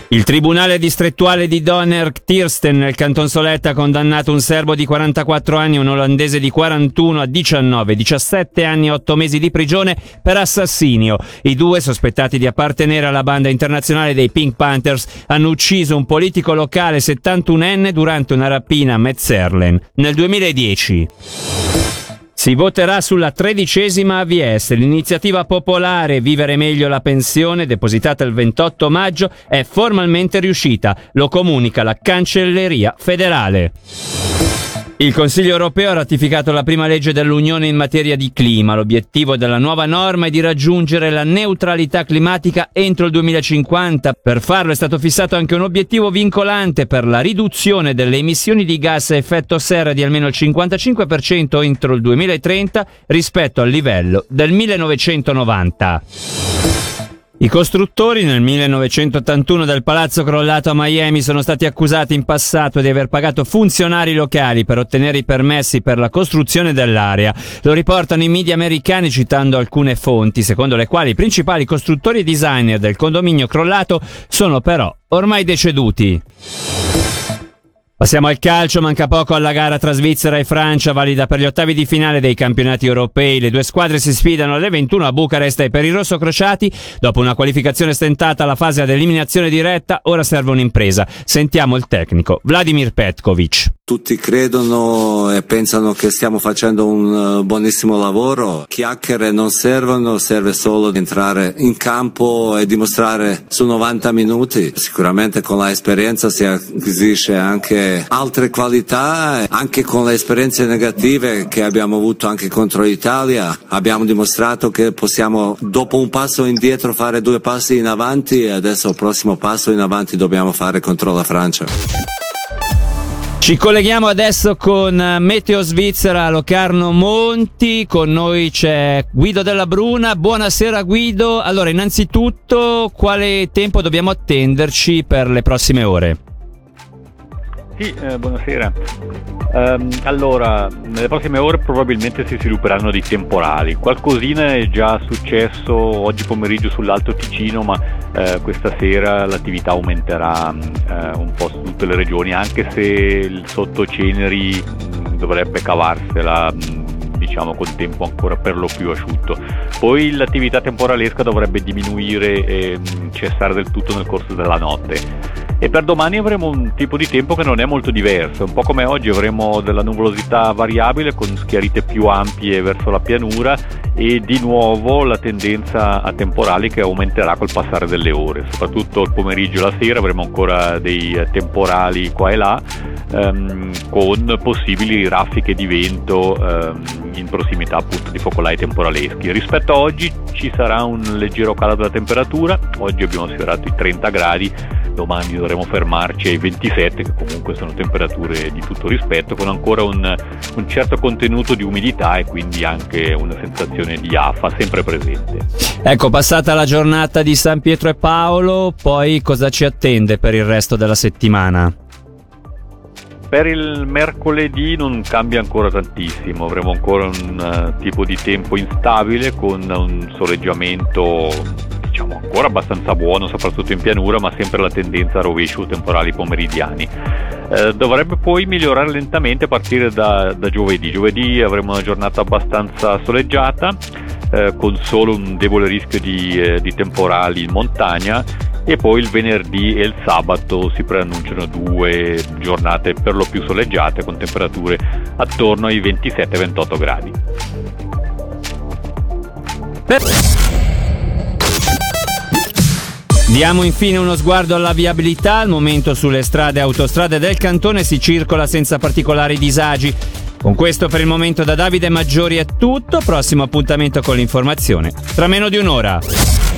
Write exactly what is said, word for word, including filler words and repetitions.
Il tribunale distrettuale di Donner-Kirsten nel Canton Soletta ha condannato un serbo di quarantaquattro anni e un olandese di quarantuno a diciannove, diciassette anni e otto mesi di prigione per assassinio. I due, sospettati di appartenere alla banda internazionale dei Pink Panthers, hanno ucciso un politico locale settantunenne durante una rapina a Metzerlen nel duemiladieci. Si voterà sulla tredicesima A V S. L'iniziativa popolare Vivere meglio la pensione, depositata il ventotto maggio, è formalmente riuscita. Lo comunica la Cancelleria federale. Il Consiglio europeo ha ratificato la prima legge dell'Unione in materia di clima. L'obiettivo della nuova norma è di raggiungere la neutralità climatica entro il duemilacinquanta. Per farlo è stato fissato anche un obiettivo vincolante per la riduzione delle emissioni di gas a effetto serra di almeno il cinquantacinque per cento entro il duemilatrenta rispetto al livello del millenovecentonovanta. I costruttori nel millenovecentottantuno del palazzo crollato a Miami sono stati accusati in passato di aver pagato funzionari locali per ottenere i permessi per la costruzione dell'area. Lo riportano i media americani citando alcune fonti, secondo le quali i principali costruttori e designer del condominio crollato sono però ormai deceduti. Passiamo al calcio, manca poco alla gara tra Svizzera e Francia, valida per gli ottavi di finale dei campionati europei. Le due squadre si sfidano alle ventuno a Bucarest e per i rossocrociati, dopo una qualificazione stentata alla fase ad eliminazione diretta, ora serve un'impresa. Sentiamo il tecnico Vladimir Petkovic. Tutti credono e pensano che stiamo facendo un buonissimo lavoro. Chiacchiere non servono, serve solo entrare in campo e dimostrare su novanta minuti. Sicuramente con l'esperienza si acquisisce anche altre qualità, anche con le esperienze negative che abbiamo avuto anche contro l'Italia. Abbiamo dimostrato che possiamo dopo un passo indietro fare due passi in avanti e adesso il prossimo passo in avanti dobbiamo fare contro la Francia. Ci colleghiamo adesso con Meteo Svizzera a Locarno Monti, con noi c'è Guido Della Bruna. Buonasera Guido, allora innanzitutto quale tempo dobbiamo attenderci per le prossime ore? Sì, eh, buonasera. Um, allora, nelle prossime ore probabilmente si svilupperanno dei temporali. Qualcosina è già successo oggi pomeriggio sull'Alto Ticino, ma eh, questa sera l'attività aumenterà eh, un po' su tutte le regioni, anche se il sottoceneri mh, dovrebbe cavarsela mh, diciamo con tempo ancora per lo più asciutto. Poi l'attività temporalesca dovrebbe diminuire e mh, cessare del tutto nel corso della notte. E per domani avremo un tipo di tempo che non è molto diverso, un po' come oggi avremo della nuvolosità variabile con schiarite più ampie verso la pianura e di nuovo la tendenza a temporali che aumenterà col passare delle ore, soprattutto il pomeriggio e la sera avremo ancora dei temporali qua e là ehm, con possibili raffiche di vento ehm, in prossimità appunto di focolai temporaleschi. Rispetto a oggi ci sarà un leggero calo della temperatura, oggi abbiamo sfiorato i trenta gradi, domani dovremo fermarci ai ventisette, che comunque sono temperature di tutto rispetto, con ancora un, un certo contenuto di umidità e quindi anche una sensazione di afa sempre presente. Ecco, passata la giornata di San Pietro e Paolo, poi cosa ci attende per il resto della settimana? Per il mercoledì non cambia ancora tantissimo, avremo ancora un uh, tipo di tempo instabile con un soleggiamento diciamo ancora abbastanza buono, soprattutto in pianura, ma sempre la tendenza a rovescio temporali pomeridiani. Eh, dovrebbe poi migliorare lentamente a partire da, da giovedì. Giovedì avremo una giornata abbastanza soleggiata, eh, con solo un debole rischio di, eh, di temporali in montagna, e poi il venerdì e il sabato si preannunciano due giornate per lo più soleggiate con temperature attorno ai ventisette ventotto gradi. Per... Diamo infine uno sguardo alla viabilità. Al momento sulle strade e autostrade del cantone si circola senza particolari disagi. Con questo per il momento da Davide Maggiori è tutto. Prossimo appuntamento con l'informazione tra meno di un'ora.